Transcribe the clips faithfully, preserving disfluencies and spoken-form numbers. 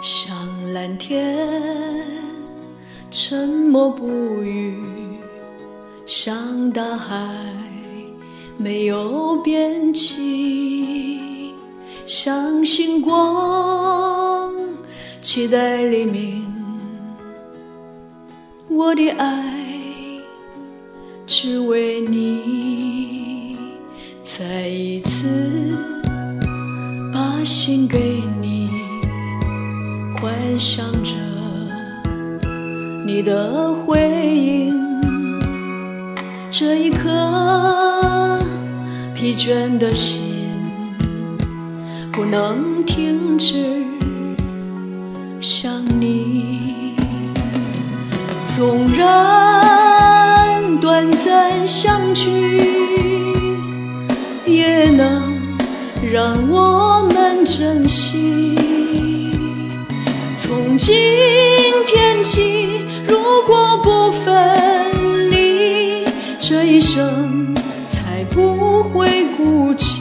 像蓝天沉默不语，像大海没有边际，像星光期待黎明。我的爱只为你，再一次把心给你，幻想着你的回应。这一颗疲倦的心不能停止想你，纵然短暂相聚，也能让我们珍惜。从今天起，如果不分离，这一生才不会孤寂。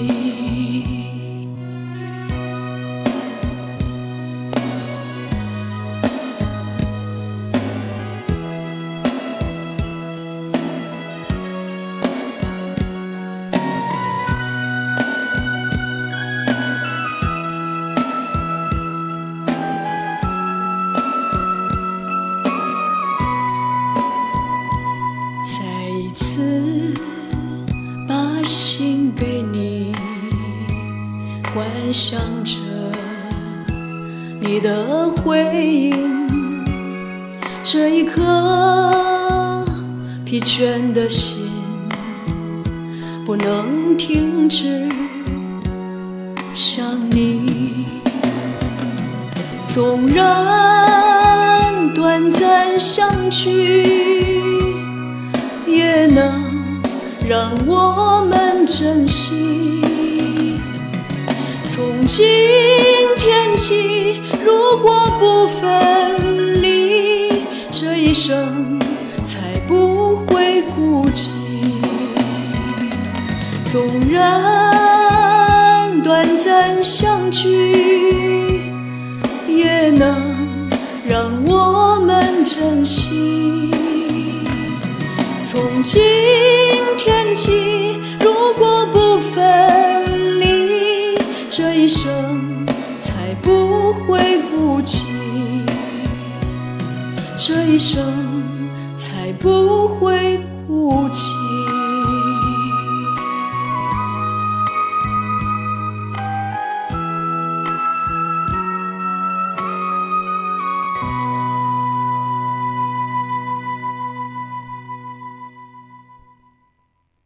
再一次把心给你，幻想着你的回应。这一颗疲倦的心不能停止想你，纵然短暂相聚，也能让我们珍惜。从今天起，如果不分离，这一生才不会孤寂。纵然短暂相聚，也能让我们珍惜。从今天起，如果不分离，这一生才不会孤寂，这一生才不会孤寂。